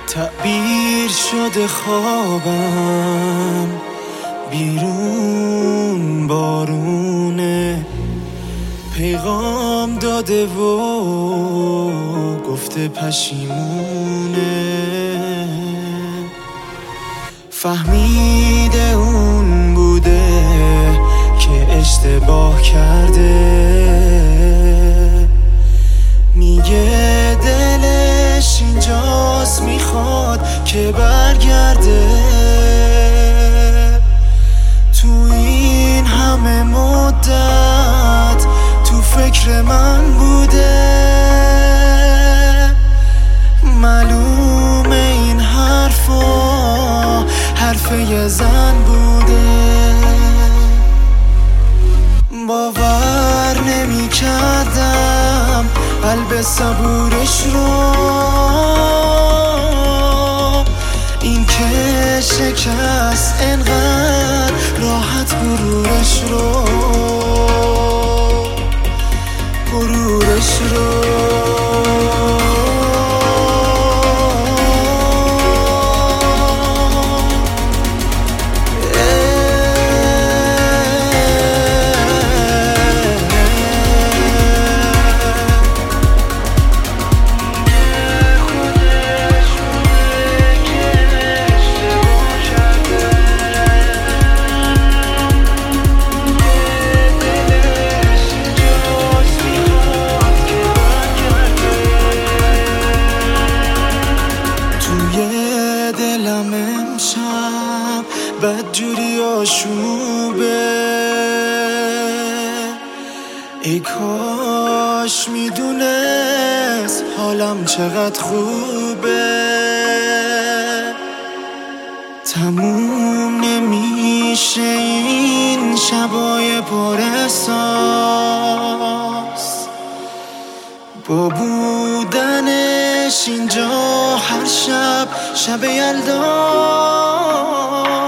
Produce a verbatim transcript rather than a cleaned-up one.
تعبیر شده خوابم، بیرون بارونه، پیغام داده و گفته پشیمونه. فهمیده اون بوده که اشتباه کرده، میگه دلش اینجاست، میخواد که برگرده. تو این همه مدت تو فکر من بوده، معلومه این حرفا حرف یه زن بوده. باور نمی کردم قلب صبورش رو، این که شکست انقدر راحت غرورش رو غرورش رو دلم امشب بدجوری آشوبه. ای کاش میدونست حالم چقدر خوبه. تموم نمیشه این شبای پر احساس، با بودنش اینجا هر شب شب یلدا.